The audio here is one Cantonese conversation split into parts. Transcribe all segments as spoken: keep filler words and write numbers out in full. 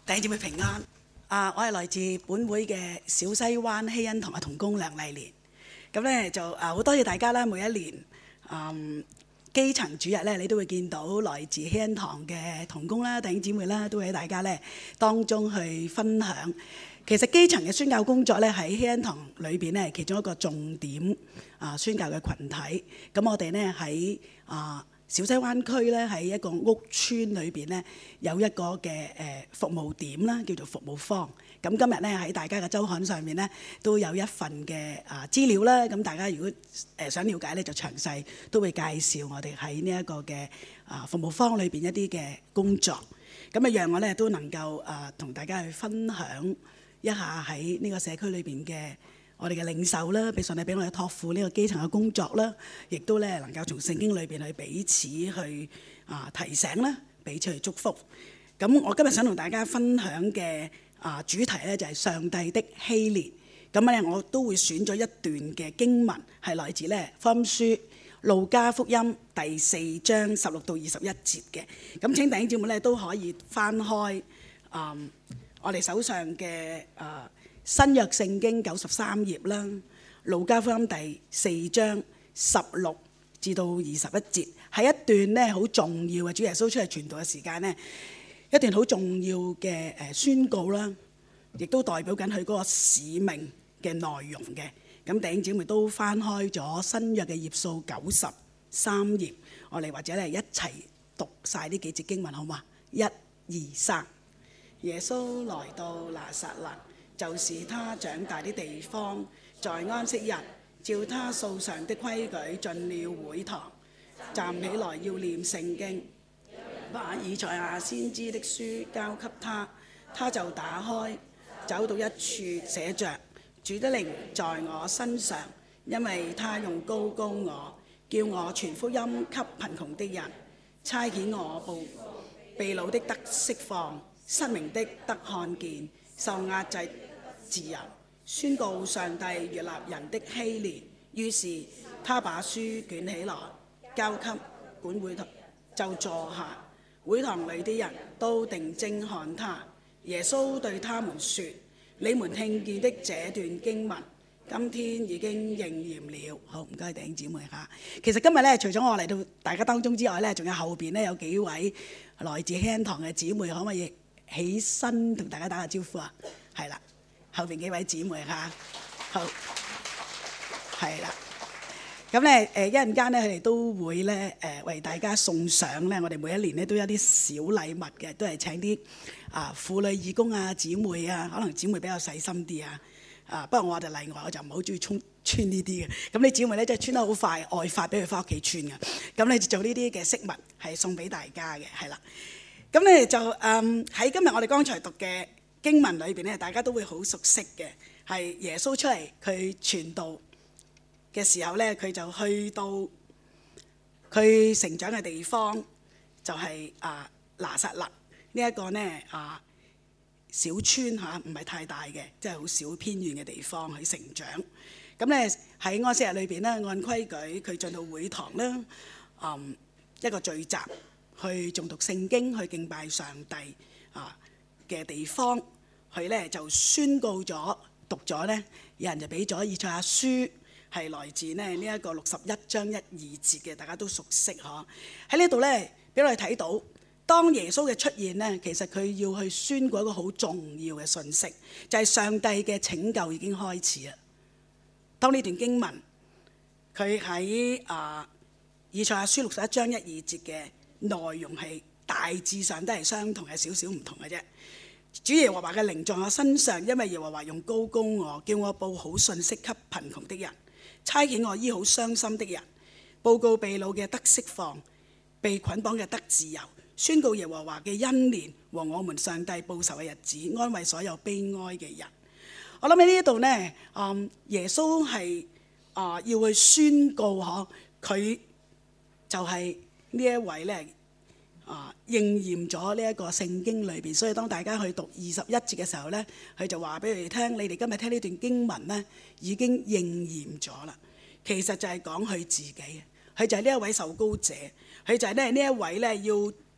弟兄姊妹平安。啊，我係來自本會嘅小西灣希恩堂嘅同工梁麗蓮。咁咧就啊，好多謝大家啦。每一年嗯基層主日咧，你都會見到來自希恩堂嘅同工啦、弟兄姊妹啦，都會喺大家咧當中去分享。其實基層嘅宣教工作咧喺希恩堂裏邊咧，其中一個重點啊宣教嘅群體。咁我哋咧喺啊小西灣區咧喺一個屋邨裏邊咧有一個嘅誒服務點啦，叫做服務坊。咁今日咧喺大家嘅週刊上面咧都有一份嘅啊資料啦。咁大家如果誒想了解咧，就詳細都會介紹我哋喺呢一個嘅啊服務坊裏邊一啲嘅工作。咁啊，讓我咧都能夠啊同大家去分享一下喺呢個社區裏邊嘅我哋嘅領袖啦，俾上帝俾我哋託付呢個基層嘅工作啦，亦都咧能夠從聖經裏邊去彼此去啊提醒啦，彼此去祝福。咁我今日想同大家分享嘅啊主題咧就係上帝的禧年。咁咧我都會選咗一段嘅經文，係來自咧福音書路加福音第四章十六到二十一節嘅。咁請弟兄姊妹咧都可以翻開啊、嗯、我哋手上嘅啊。新約聖經九十三頁啦，路加福音第四章十六至到二十一節，係一段咧好重要嘅主耶穌出嚟傳道嘅時間咧，一段好重要嘅誒宣告啦，亦都代表緊佢嗰個使命嘅內容嘅。咁弟兄姊妹都翻開咗新約嘅頁數九十三頁，我哋或者咧一齊讀晒呢幾節經文好嗎？一、二、三。耶穌來到拿撒勒，就是他長大的地方，在安息日，照他素常的規矩進了會堂，站起來要念聖經，把以賽亞先知的書交給他，他就打開，走到一處寫着：主的靈在我身上，因為他用膏膏我，叫我傳福音給貧窮的人，差遣我報被擄的得釋放，失明的得看見，受壓制自由，宣告上帝悅納人的禧年。於是他把書捲起來，交給管會堂，就坐下。會堂裏的人都定睛看他。耶穌對他們說：你們聽見的這段經文，今天已經應驗了。好，唔該弟兄姊妹嚇。其實今日咧，除咗我嚟到大家當中之外咧，仲有後邊咧有幾位來自希恩堂嘅姊妹，可唔可以起身同大家打個招呼啊？係啦。後邊幾位姊妹嚇，好，係啦。咁咧誒一陣間咧，佢哋都會咧誒為大家送上咧，我哋每一年咧都有啲小禮物嘅，都係請啲啊婦女義工啊姊妹啊，可能姊妹比較細心啲啊。啊，不過我哋例外，我就唔係好中意穿穿呢啲嘅。咁你姊妹咧即係穿得好快，外發俾佢翻屋企穿嘅。咁你就做呢啲嘅飾物係送俾大家嘅，係啦。咁咧就誒喺今日我哋剛才讀嘅經文裏邊咧，大家都會好熟悉嘅，係耶穌出嚟佢傳道嘅時候咧，佢就去到佢成長嘅地方，就係、是、啊拿撒勒呢一個咧啊小村嚇，唔係太大嘅，即係好少偏遠嘅地方去成長。咁咧喺安息日裏邊咧，按規矩佢進到會堂啦，嗯一個聚集去誦讀聖經、去敬拜上帝啊嘅地方。佢咧就宣告咗、讀咗咧，有人就俾咗以賽亞書，係來自咧呢一個六十一章一二節嘅，大家都熟悉嗬。喺呢度咧，俾我哋睇到，當耶穌嘅出現咧，其實佢要去宣告一個好重要嘅信息，就係上帝嘅拯救已經開始啦。當呢段經文，佢喺啊以賽亞書六十一章一二節嘅內容係大致上都係相同，係少少唔同嘅啫。主耶和華嘅靈在我身上，因為耶和華用膏膏我，叫我報好信息給貧窮的人，差遣我醫好傷心的人，報告被擄嘅得釋放，被捆綁嘅得自由，宣告耶和華嘅恩年和我們上帝報仇嘅日子，安慰所有悲哀嘅人。我諗喺呢一度呢，嗯，耶穌係啊、呃、要去宣告嗬，佢就係呢一位咧。啊，應驗咗呢一個聖經裏邊，所以當大家去讀二十一節嘅時候呢，佢就話俾佢哋聽：你哋今日聽呢段經文呢，已經應驗咗啦。其實就係講佢自己，佢就係呢一位受膏者，佢就係咧呢一位咧要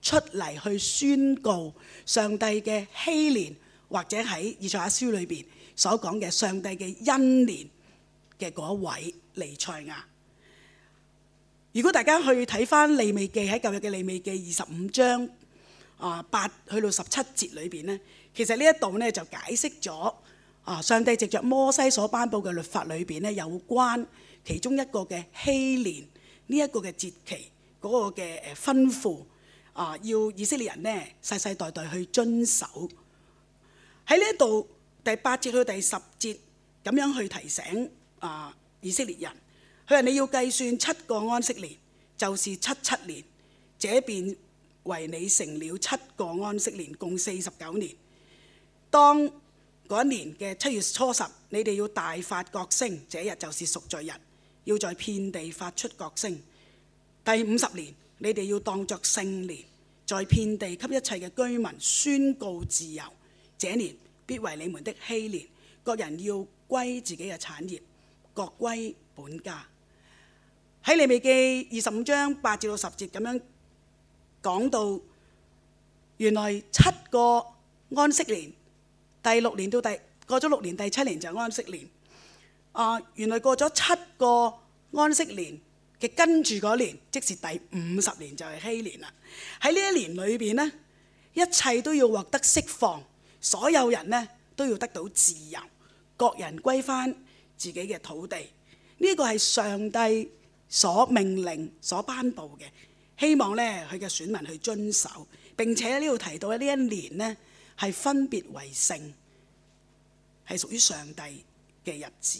出嚟去宣告上帝嘅禧年，或者喺以賽亞書裏邊所講嘅上帝嘅恩年嘅嗰位彌賽亞。如果大家去睇翻利未記，喺舊約嘅利未記二十五章啊八去到十七節裏邊咧，其實呢一度咧就解釋咗啊上帝藉着摩西所頒布嘅律法裏邊咧有關其中一個嘅禧年呢一個嘅節期嗰個嘅誒吩咐啊，要以色列人咧世世代代去遵守。喺呢一度第八節去到第十節咁樣去提醒啊以色列人。佢話你要計算七個安息年，就是七七年，這便為你成了七個安息年，共四十九年。當嗰一年嘅七月初十，你哋要大發角聲，這日就是贖罪日，要在遍地發出角聲。第五十年，你哋要當作聖年，在遍地給一切嘅居民宣告自由。這年必為你們的禧年，各人要歸自己嘅產業，各歸本家。喺利未記二十五章八至到十節咁樣講到，原來七個安息年，第六年到第過咗六年，第七年就係安息年。啊，原來過咗七個安息年嘅跟住嗰年，即是第五十年就係禧年啦。喺呢一年裏邊呢，一切都要獲得釋放，所有人呢都要得到自由，各人歸翻自己嘅土地。呢、這個係上帝所命令、所頒布嘅，希望咧佢嘅選民去遵守。並且呢度提到呢一年呢係分別為聖，係屬於上帝嘅日子。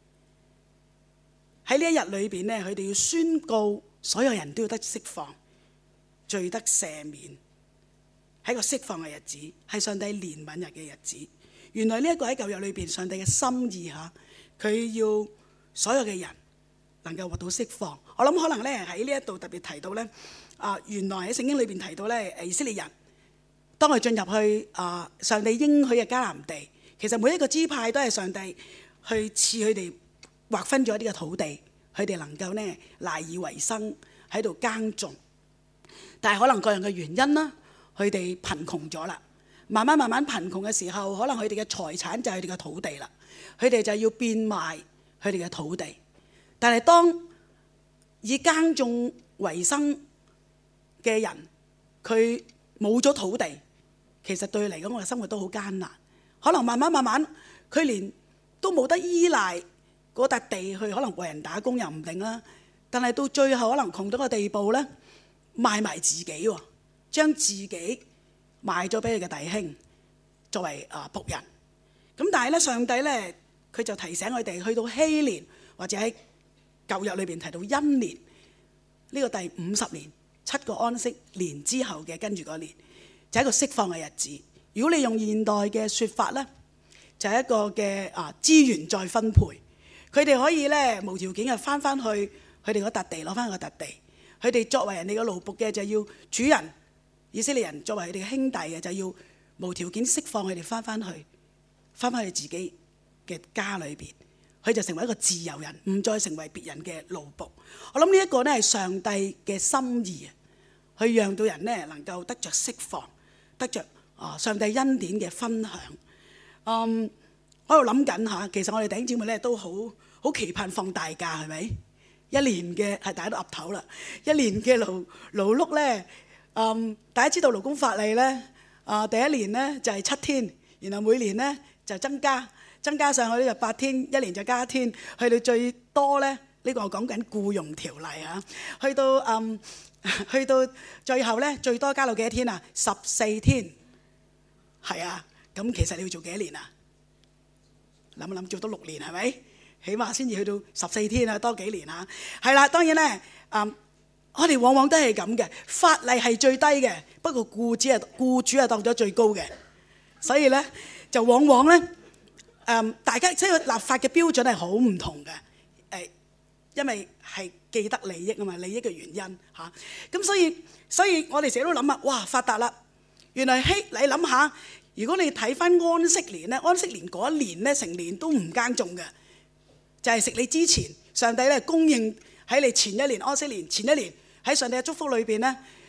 喺呢一日裏邊呢，佢哋要宣告所有人都要得釋放，罪得赦免，係一個釋放嘅日子，係上帝憐憫人嘅日子。原來呢一個喺舊約裏邊上帝嘅心意嚇，佢要所有嘅人能夠獲到釋放。我諗可能咧喺呢一度特別提到咧，啊原來喺聖經裏邊提到咧，誒以色列人當佢進入去啊上帝應許嘅迦南地，其實每一個支派都係上帝去賜佢哋劃分咗一啲嘅土地，佢哋能夠咧賴以為生喺度耕種。但係可能各樣嘅原因啦，佢哋貧窮咗啦，慢慢慢慢貧窮嘅時候，可能佢哋嘅財產就係佢哋嘅土地啦，佢哋就要變賣佢哋嘅土地。但係當以耕種為生嘅人，佢冇咗土地，其實對佢嚟講，我嘅生活都好艱難。可能慢慢慢慢，佢連都冇得依賴嗰笪地去，可能為人打工又唔定啦。但係到最後，可能窮到個地步咧，賣埋自己喎，將自己賣咗俾佢嘅弟兄作為啊僕人。咁但係咧，上帝咧佢就提醒佢哋，去到禧年或者喺舊約裏邊提到恩年呢個第五十年七個安息年之後嘅跟住嗰年，就係一個釋放嘅日子。如果你用現代嘅説法咧，就係一個嘅啊資源再分配，佢哋可以咧無條件嘅翻翻去佢哋嗰笪地，攞翻個笪地。佢哋作為人哋嘅奴僕嘅，就要主人以色列人作為佢哋嘅兄弟嘅，就要無條件釋放佢哋翻翻去，翻翻去自己嘅家裏邊。佢就成為一個自由人，唔再成為別人嘅奴僕。我諗呢一個咧係上帝嘅心意啊，去讓到人咧能夠得着釋放，得着啊上帝恩典嘅分享。嗯，我喺度諗緊嚇，其實我哋弟兄姊妹咧都好好期盼放大假，係咪？一年嘅係大家都岌頭啦，一年嘅勞勞碌咧，嗯，大家知道勞工法例咧，啊、呃、第一年咧就係七天，然後每年咧就增加。增加上去咧就八天，一年就加一天，去到最多咧，呢、這個我講緊僱傭條例嚇，去到嗯，去到最後咧最多加到幾多天啊？十四天，係啊，咁其實你要做幾多年啊？諗一諗做多六年係咪？起碼先至去到十四天啊，多幾年嚇。係啦，當然咧，嗯，我哋往往都係咁嘅，法例係最低嘅，不過僱主係僱主係當咗最高嘅，所以咧就往往咧。Um, 大家即係立法嘅標準係好唔同嘅，誒，因為係既得利益啊嘛，利益嘅原因嚇。咁、啊、所以，所以我哋成日都諗啊，哇發達啦！原來嘿，你諗下，如果你睇翻安息年咧，安息年嗰一年咧，成年都唔耕種嘅，就係、是、食你之前，上帝咧供應喺你前一年安息年前一年喺上帝嘅祝福裏邊咧，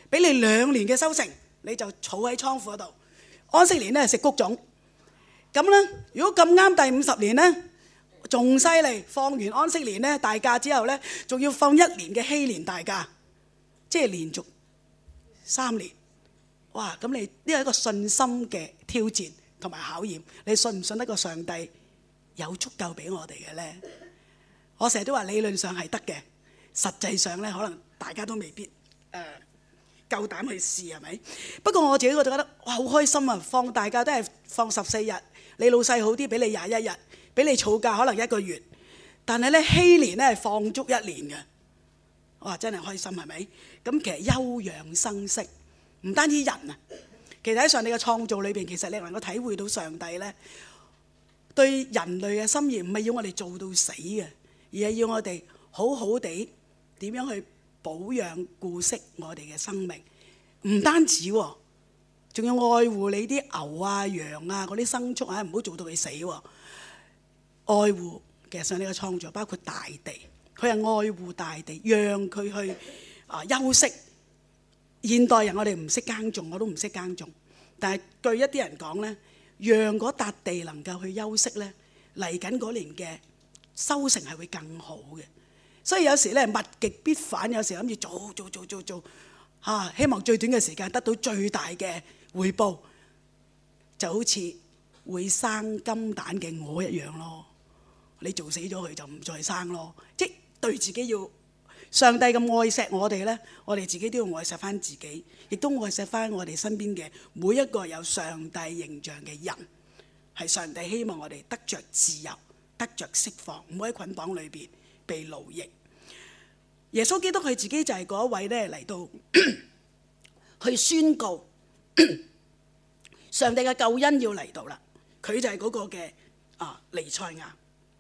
俾你兩年嘅收成，你就儲喺倉庫嗰度。安息年咧食穀種。咁咧，如果咁啱第五十年咧，仲犀利，放完安息年咧大假之後咧，仲要放一年嘅禧年大假，即係連續三年。哇！咁你呢係一個信心嘅挑戰同埋考驗，你信唔信得過上帝有足夠俾我哋嘅咧？我成日都話理論上係得嘅，實際上咧可能大家都未必誒、呃、夠膽去試，係咪？不過我自己覺得哇好開心啊！放大假都係放十四日，你老細好啲俾你廿一日，俾你儲假可能一個月，但係咧禧年咧係放足一年嘅，哇真係開心係咪？咁其實休養生息。唔單止人啊，其實喺上帝嘅創造裏邊，其實你能夠體會到上帝咧對人類嘅心意，唔係要我哋做到死嘅，而係要我哋好好地點樣去保養顧惜我哋嘅生命。唔單止喎，仲要愛護你啲牛啊、羊啊嗰啲牲畜啊，唔好做到佢死喎。愛護其實上帝嘅創造包括大地，佢係愛護大地，讓佢去啊休息。現代人我哋唔識耕種，我都唔識耕種，但係據一啲人講咧，讓嗰笪地能夠去休息咧，嚟緊嗰年嘅收成係會更好嘅。所以有時咧物極必反，有時諗住做做做做做嚇、啊，希望最短嘅時間得到最大嘅回報，就好似會生金蛋嘅鵝一樣咯。你做死咗佢就唔再生咯，即係對自己要。上帝咁愛錫我哋呢，我哋自己都要愛錫翻自己，亦都愛錫翻我哋身邊嘅每一個有上帝形象嘅人。係上帝希望我哋得着自由，得着釋放，唔好喺捆綁裏邊被奴役。耶穌基督佢自己就係嗰一位咧嚟到去宣告上帝嘅救恩要嚟到啦。佢就係嗰個嘅啊彌賽亞。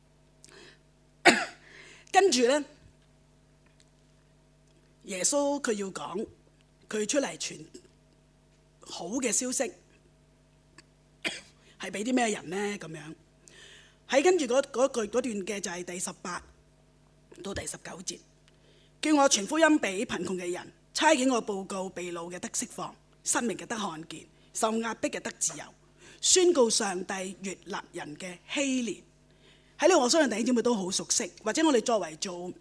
跟住呢。耶穌佢要講，佢出嚟傳好嘅消息，係俾啲咩人呢？咁樣喺跟住嗰嗰句嗰段嘅就係第十八到第十九節，叫我傳福音俾貧窮嘅人，差遣我報告被擄嘅得釋放，失明嘅得看見，受壓迫嘅得自由，宣告上帝悅納人嘅禧年。喺呢度我相信弟兄姊妹都好熟悉，或者我哋作為做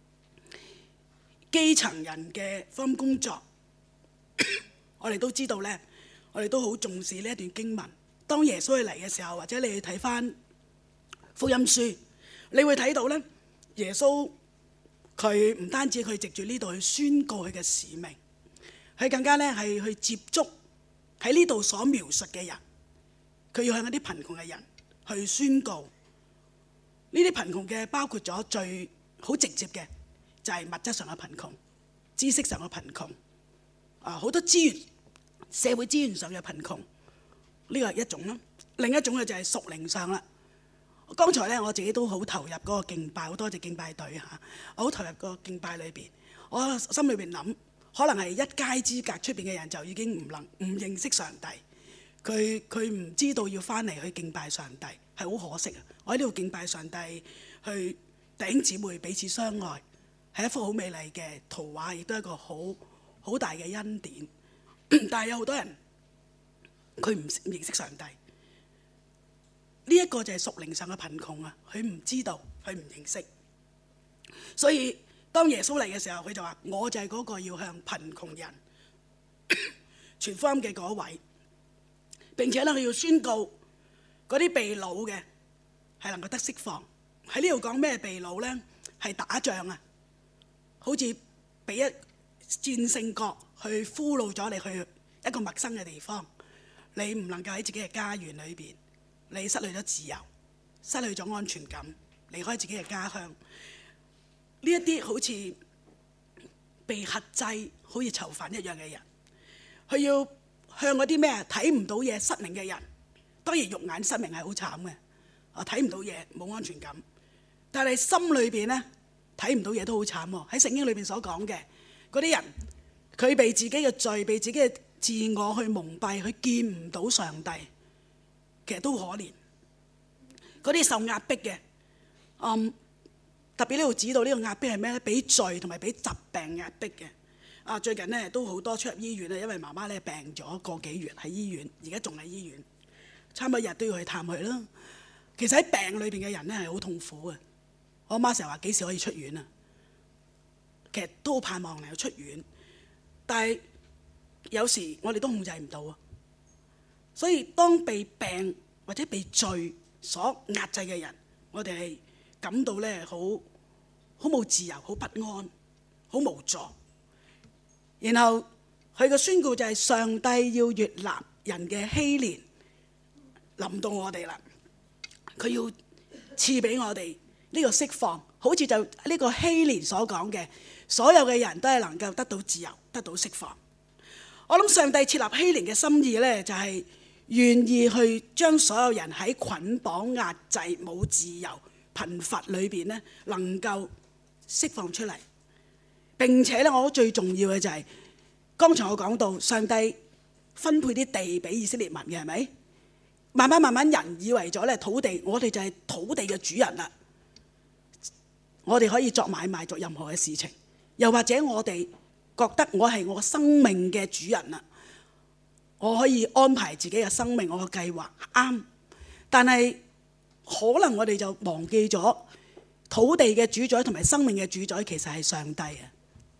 基層人嘅福音工作，我哋都知道咧，我哋都好重視呢一段經文。當耶穌去嚟嘅時候，或者你去睇翻福音書，你會睇到咧，耶穌佢唔單止佢藉住呢度去宣告佢嘅使命，佢更加咧係去接觸喺呢度所描述嘅人，佢要向一啲貧窮嘅人去宣告。呢啲貧窮嘅包括咗最好直接嘅。就係物質上嘅貧窮、知識上嘅貧窮，啊好多資源、社會資源上嘅貧窮，呢個係一種啦。另一種嘅就係屬靈上啦。剛才咧我自己都好投入嗰個敬拜，好多謝敬拜隊嚇，我好投入個敬拜裏邊。我心裏邊諗，可能係一街之隔出邊嘅人就已經唔能唔認識上帝，佢佢唔知道要翻嚟去敬拜上帝，係好可惜啊！我喺呢度敬拜上帝，去弟兄姊妹彼此相愛。係一幅好美麗嘅圖畫，亦都係一個好好大嘅恩典。但係有好多人佢唔認識上帝，呢一個就係屬靈上嘅貧窮啊！佢唔知道，佢唔認識。所以當耶穌嚟嘅時候，佢就話：我就係嗰個要向貧窮人傳福音嘅嗰位。並且咧，佢要宣告嗰啲被擄嘅係能夠得釋放。喺呢度講咩被擄咧？係打仗啊！好似俾一戰勝國去俘虜咗你去一個陌生嘅地方，你唔能夠喺自己嘅家園裏邊，你失去咗自由，失去咗安全感，離開自己嘅家鄉。呢一啲好似被轄制、好似囚犯一樣嘅人，佢要向嗰啲咩啊睇唔到嘢、失明嘅人。當然肉眼失明係好慘嘅，啊睇唔到嘢，冇安全感，但係心裏邊咧。睇唔到嘢都好慘喎！喺聖經裏邊所講嘅嗰啲人，佢被自己嘅罪、被自己嘅自我去蒙蔽，佢見唔到上帝，其實都可憐。嗰啲受壓迫嘅，嗯，特別呢度指到呢個壓迫係咩咧？俾罪同埋俾疾病壓迫嘅。 啊，最近咧都好多出入醫院啊，因為媽媽咧病咗個幾月喺醫院，而家仲喺醫院，差唔多日都要去探佢啦。其實喺病裏邊嘅人咧係好痛苦嘅。我阿媽成日話幾時可以出院啊？其實都好盼望能夠出院，但係有時我哋都控制唔到啊。所以當被病或者被罪所壓制嘅人，我哋係感到咧好好冇自由、好不安、好無助。然後佢嘅宣告就係上帝要悅納人嘅禧年臨到我哋啦，佢要賜俾我哋呢個釋放，好似就呢個禧年所講嘅，所有嘅人都係能夠得到自由、得到釋放。我諗上帝設立禧年嘅心意呢，就係願意去將所有人喺捆綁、壓制、冇自由、貧乏裏邊呢，能夠釋放出嚟。並且咧，我覺得最重要嘅就係、是，剛才我講到上帝分配啲地俾以色列民嘅，係咪？慢慢慢慢人以為咗咧土地，我哋就係土地嘅主人啦。我哋可以作買賣，做任何嘅事情，又或者我哋覺得我係我生命嘅主人啦，我可以安排自己嘅生命，我嘅計劃啱。但係可能我哋就忘記咗土地嘅主宰同埋生命嘅主宰其實係上帝啊！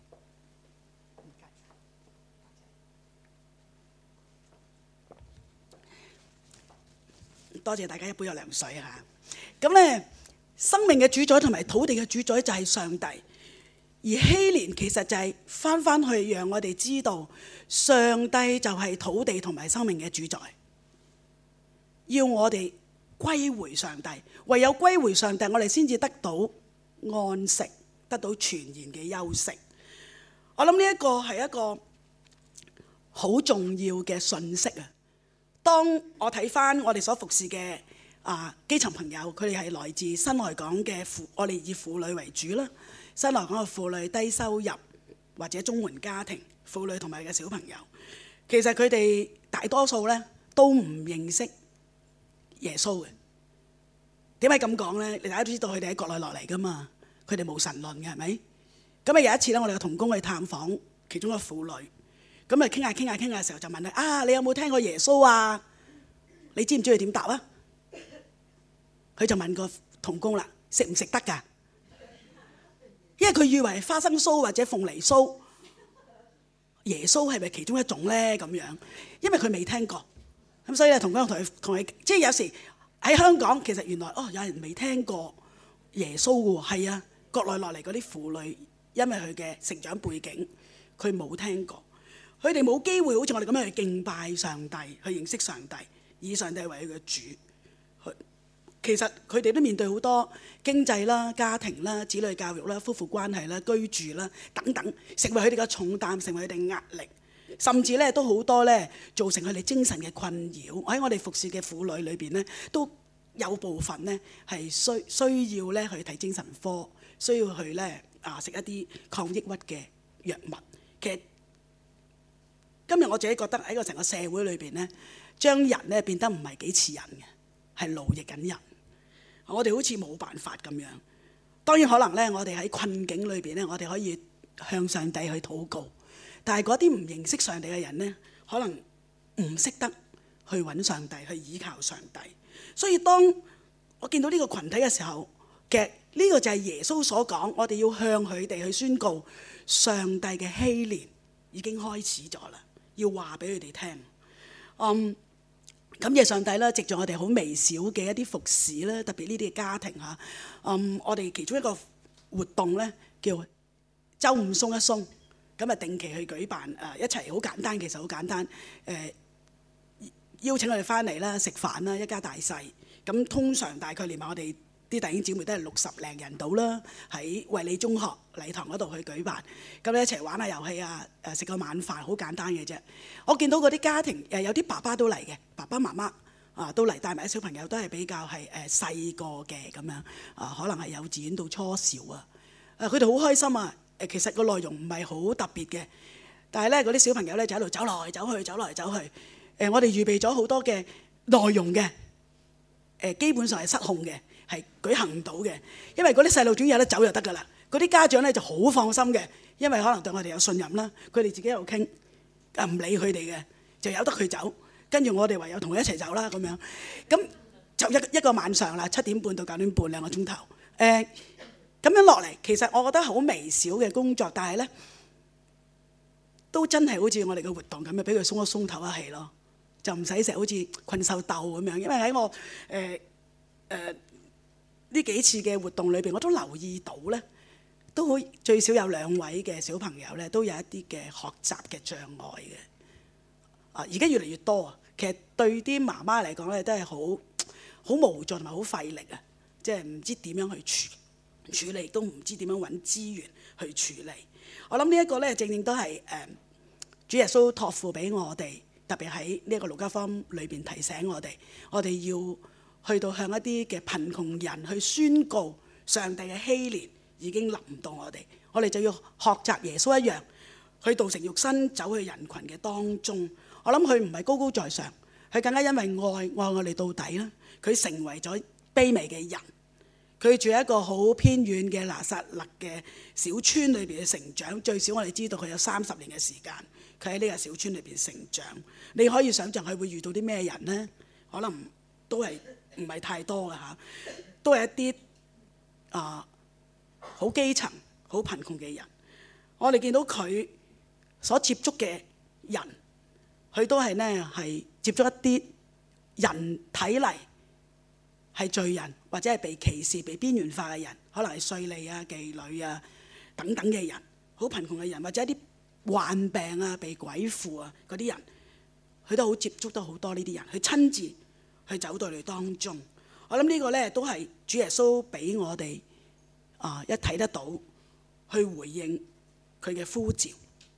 多謝大家一杯有涼水嚇。咁咧，生命嘅主宰同埋土地嘅主宰就係上帝，而禧年其實就係翻翻去讓我哋知道，上帝就係土地同埋生命嘅主宰，要我哋歸回上帝。唯有歸回上帝，我哋先至得到安息，得到全然嘅休息。我諗呢一個係一個好重要嘅訊息啊！當我睇翻我哋所服侍嘅啊基層朋友，佢哋係來自新來港嘅婦，我哋以婦女為主啦。新來港嘅婦女、低收入或者綜援家庭婦女同埋嘅小朋友，其實佢哋大多數咧都唔認識耶穌嘅。點解咁講咧？你大家都知道佢哋喺國內落嚟噶嘛，佢哋冇神論嘅，係咪？咁啊有一次咧，我哋嘅同工去探訪其中一個婦女。咁啊，傾下傾下傾下嘅時候就問佢：啊，你有冇聽過耶穌啊？你知唔知佢點答啊？佢就問個同工啦：食唔食得㗎？因為佢以為花生酥或者鳳梨酥，耶穌係咪其中一種咧？咁樣，因為佢未聽過，咁所以咧，同工同佢同佢，即係有時喺香港，其實原來哦，有人未聽過耶穌嘅喎，係啊，國內落嚟嗰啲婦女，因為佢嘅成長背景，佢冇聽過。佢哋冇機會好似我哋咁樣去敬拜上帝，去認識上帝，以上帝為佢嘅主。其實佢哋都面對好多經濟啦、家庭啦、子女教育啦、夫婦關係啦、居住啦等等，成為佢哋嘅重擔，成為佢哋壓力，甚至咧都好多咧造成佢哋精神嘅困擾。喺我哋服侍嘅婦女裏邊咧，都有部分咧係需需要咧去睇精神科，需要去咧啊食一啲抗抑鬱嘅藥物。其實今日我自己覺得喺個成個社會裏邊咧，將人咧變得唔係幾似人嘅，係奴役緊人。我哋好似冇辦法咁樣。當然可能咧，我哋喺困境裏邊咧，我哋可以向上帝去禱告。但係嗰啲唔認識上帝嘅人咧，可能唔識得去揾上帝，去依靠上帝。所以當我見到呢個群體嘅時候，其實呢個就係耶穌所講，我哋要向佢哋去宣告上帝嘅禧年已經開始咗啦。要話俾佢哋聽，嗯，感謝上帝啦！藉住我哋好微小嘅一啲服侍咧，特別呢啲嘅家庭嚇，嗯，我哋其中一個活動咧叫週五鬆一鬆，咁啊定期去舉辦誒一齊，好簡單，其實好簡單，誒、呃、邀請佢哋翻嚟啦，食飯啦，一家大細，咁通常大概連埋我哋啲弟兄姊妹都係六十零人到啦，喺衛理中學禮堂嗰度去舉辦，咁咧一齊玩下遊戲啊，誒食個晚飯，好簡單嘅啫。我見到嗰啲家庭誒有啲爸爸都嚟嘅，爸爸媽媽啊都嚟，帶埋啲小朋友都係比較係誒細個嘅咁樣啊，可能係幼稚園到初小啊，誒佢哋好開心啊。誒其實個內容唔係好特別嘅，但係咧嗰啲小朋友咧就喺度走來走去，走來走去。誒我哋預備咗好多嘅內容嘅，誒基本上係失控嘅。係舉行唔到嘅，因為嗰啲細路總有得走就得㗎啦。 嗰啲家長咧就好放心嘅，因為可能對我哋有信任啦。佢哋自己喺度傾，啊唔理佢哋嘅，就由得佢走。跟住我哋唯有同佢一齊走啦咁樣。咁就一一個晚上啦，七點半到九點半兩個鐘頭。誒咁樣落嚟，其實我覺得好微小嘅工作，但係咧都真係好似我哋嘅活動咁樣，俾佢鬆一鬆唞一氣咯，就唔使成日好似困獸鬥咁樣。因為喺我誒誒呢幾次嘅活動裏邊，我都留意到咧，都好最少有兩位嘅小朋友咧，都有一啲嘅學習嘅障礙嘅。啊，而家越嚟越多啊！其實對啲媽媽嚟講咧，都係好好無助同埋好費力啊！即係唔知點樣去處處理，都唔知點樣揾資源去處理。我諗呢一個咧，正正都係誒主耶穌託付俾我哋，特別喺呢一個路加福音裏邊提醒我哋，我哋要去到向一啲嘅貧窮人去宣告上帝嘅禧年已經臨到我哋，我哋就要學習耶穌一樣，去道成肉身走去人群嘅當中。我諗佢唔係高高在上，佢更加因為愛愛我哋到底啦。佢成為咗卑微嘅人，佢住喺一個好偏遠嘅拿撒勒嘅小村裏邊嘅成長。最少我哋知道佢有三十年嘅時間，佢喺呢個小村裏邊成長。你可以想象佢會遇到啲咩人呢？可能都係唔係太多嘅嚇，都係一啲啊好基層、好貧窮嘅人。我哋見到佢所接觸嘅人，佢都係呢係接觸一啲人睇嚟係罪人，或者係被歧視、被邊緣化嘅人，可能係稅吏啊、妓女啊等等嘅人，好貧窮嘅人，或者一啲患病啊、被鬼附啊嗰啲人，佢都好接觸到好多呢啲人，佢親自去走到嚟當中。我諗呢個呢都係主耶穌俾我哋啊一睇得到，去回應佢嘅呼召。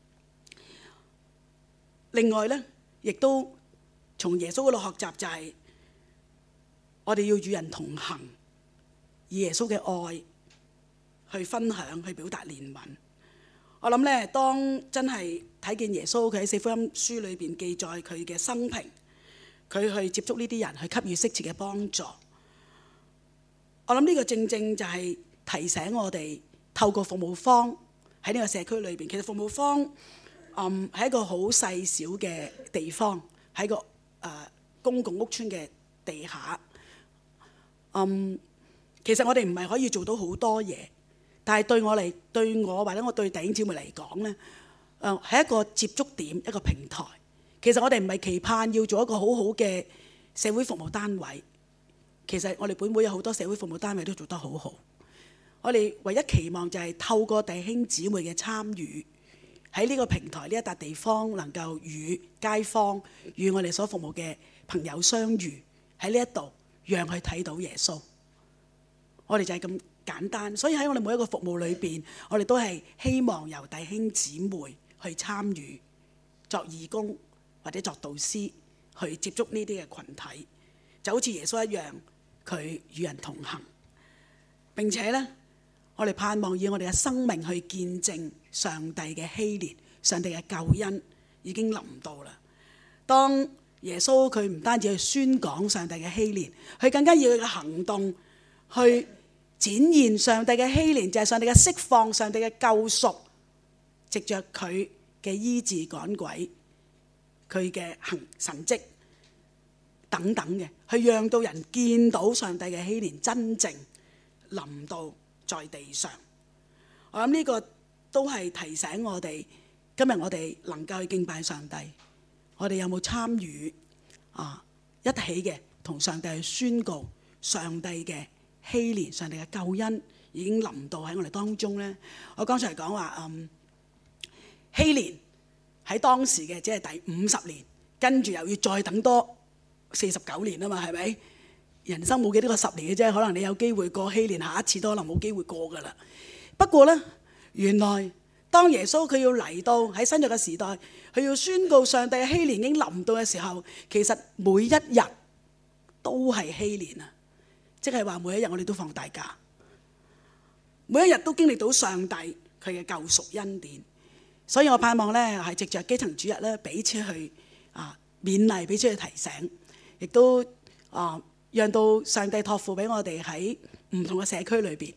另外呢，亦都從耶穌嗰度學習，就係我哋要與人同行，以耶穌嘅愛去分享、去表達憐憫。我諗呢，當真係睇見耶穌佢喺四福音書裏邊記載佢嘅生平，佢去接觸呢啲人，去給予適切嘅幫助。我諗呢個正正就係提醒我哋，透過服務坊喺呢個社區裏邊，其實服務坊嗯係一個好細小嘅地方，喺個誒、呃、公共屋邨嘅地下。嗯，其實我哋唔係可以做到好多嘢，但係對我嚟，對我或者我對弟兄姊妹嚟講咧，誒、呃、係一個接觸點，一個平台。其實我哋唔係期盼要做一個好好嘅社會服務單位。其實我哋本會有好多社會服務單位都做得好好。我哋唯一期望就係透過弟兄姊妹嘅參與，喺呢個平台呢一笪地方，能夠與街坊、與我哋所服務嘅朋友相遇喺呢一度，讓佢睇到耶穌。我哋就係咁簡單。所以喺我哋每一個服務裏邊，我哋都係希望由弟兄姊妹去參與，作義工或者作導師，去接觸呢啲嘅群體，就好似耶穌一樣，佢與人同行。並且呢，我哋盼望以我哋嘅生命去見證上帝嘅禧年，上帝嘅救恩已經臨到啦。當耶穌佢唔單止去宣講上帝嘅禧年，佢更加要佢嘅行動去展現上帝嘅禧年，就係上帝嘅釋放、上帝嘅救贖，藉着佢嘅醫治趕鬼、佢嘅行神蹟等等嘅，去讓到人見到上帝嘅禧年真正臨到在地上。我諗呢個都係提醒我哋，今日我哋能夠去敬拜上帝，我哋有冇參與啊？一起嘅同上帝去宣告上帝嘅禧年，上帝嘅救恩已經臨到喺我哋當中呢。我剛才講話，嗯，禧年喺當時嘅只係第五十年，跟住又要再等多四十九年啊嘛，係咪？人生冇幾多個十年嘅啫，可能你有機會過禧年，下一次都可能冇機會過噶啦。不過呢，原來當耶穌佢要嚟到喺新約嘅時代，佢要宣告上帝嘅禧年已經臨到嘅時候，其實每一日都係禧年啊！即係話每一日我哋都放大假，每一日都經歷到上帝佢嘅救贖恩典。所以我盼望呢係藉着基層主日咧，彼此去啊勉勵，彼此去提醒，亦都啊讓到上帝託付俾我哋喺唔同嘅社區裏邊，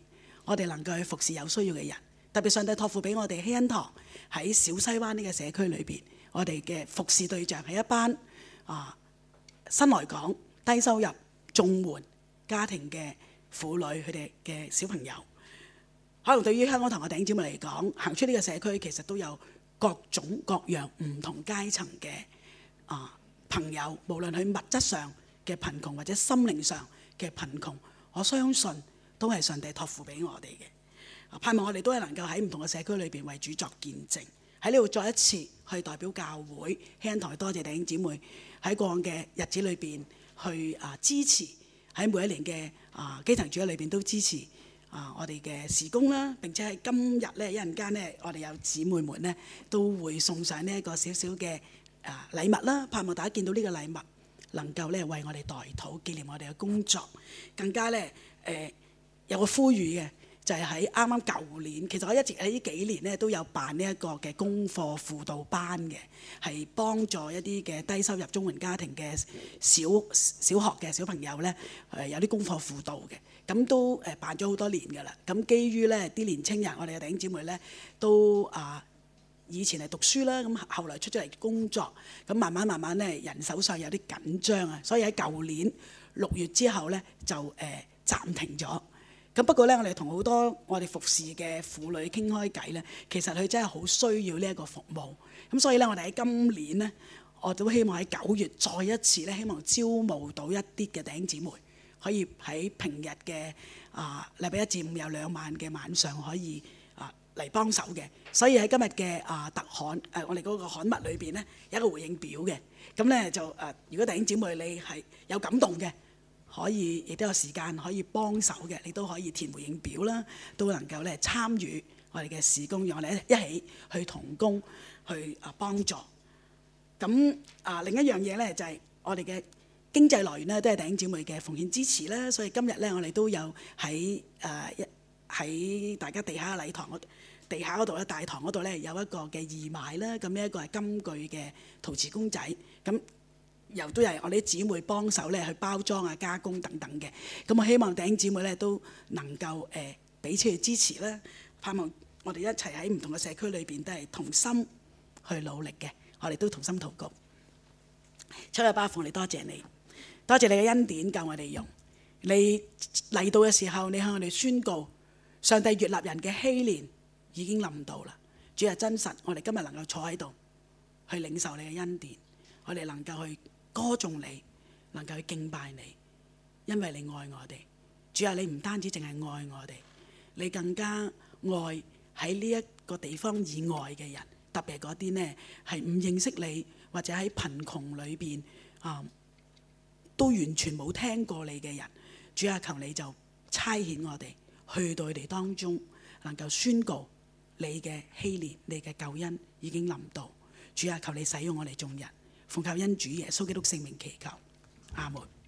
我哋能夠去服侍有需要嘅人。特別上帝託付俾我哋希恩堂喺小西灣呢個社區裏邊，我哋嘅服侍對象係一班啊新來港低收入綜援家庭嘅婦女，佢哋嘅小朋友。可能對於香港堂嘅弟兄姊妹嚟講，行出呢個社區其實都有各種各樣唔同階層嘅啊朋友，無論佢物質上嘅貧窮或者心靈上嘅貧窮，我相信都係上帝託付俾我哋嘅。盼望我哋都係能夠喺唔同嘅社區裏邊為主作見證。喺呢度再一次去代表教會希恩堂多謝弟兄姊妹喺過往嘅日子裏邊去啊支持，喺每一年嘅啊基層主日裏邊都支持啊我哋嘅事工啦。並且喺今日咧一陣間咧，我哋有姊妹們咧都會送上呢一個少少嘅啊禮物啦。盼望大家見到呢個禮物能夠咧為我哋代禱紀念我哋嘅工作，更加咧誒、呃、有個呼籲嘅。就係喺啱啱舊年，其實我一直喺呢幾年咧都有辦呢一個嘅功課輔導班嘅，係幫助一啲嘅低收入綜援家庭嘅小小學嘅小朋友咧，誒有啲功課輔導嘅，咁都誒辦咗好多年㗎啦。咁基於咧啲年青人，我哋嘅弟兄姊妹咧都啊以前係讀書啦，咁後來出咗嚟工作，咁慢慢慢慢咧人手上有啲緊張啊，所以喺舊年六月之後咧就誒暫停咗。咁不過咧，我哋同好多我哋服侍嘅婦女傾開偈咧，其實佢真係好需要呢一個服務。咁所以咧，我哋喺今年咧，我都希望喺九月再一次咧，希望招募到一啲嘅弟兄姊妹，可以喺平日嘅啊禮拜一至五有兩晚嘅晚上可以啊嚟幫手嘅。所以喺今日嘅啊特刊誒、啊，我哋嗰個刊物裏邊咧有一個回應表嘅。咁咧就誒、啊，如果弟兄姊妹你係有感動嘅，可以亦都有時間可以幫手嘅，你都可以填回應表啦，都能夠咧參與我哋嘅事工，讓我哋一起去同工去啊幫助。咁啊另一樣嘢咧就係、是、我哋嘅經濟來源咧，都係弟兄姊妹嘅奉獻支持啦。所以今日咧我哋都有喺誒一喺大家地下嘅禮堂嗰地下嗰度咧，大堂嗰度咧有一個嘅義賣啦。咁呢一個係金句嘅陶瓷公仔咁。又都係我哋啲姊妹幫手咧去包裝啊、加工等等嘅，咁我希望弟兄姊妹咧都能夠誒彼此去支持啦。盼望我哋一齊喺唔同嘅社區裏邊都係同心去努力嘅，我哋都同心禱告。七日八奉，你多謝你，多謝你嘅恩典夠我哋用。你嚟到嘅時候，你向我哋宣告，上帝悅納人嘅禧年已經臨到啦。主係真實，我哋今日能夠坐喺度去領受你嘅恩典，我哋能夠去歌頌你，能夠去敬拜你，因為你愛我哋。主啊，你唔單止淨係愛我哋，你更加愛喺呢一個地方以外嘅人，特別係嗰啲呢係唔認識你或者喺貧窮裏邊啊都完全冇聽過你嘅人。主啊，求你就差遣我哋去到佢哋當中，能夠宣告你嘅禧年、你嘅救恩已經臨到。主啊，求你使用我哋眾人。奉靠恩主耶穌基督聖名祈求，阿門。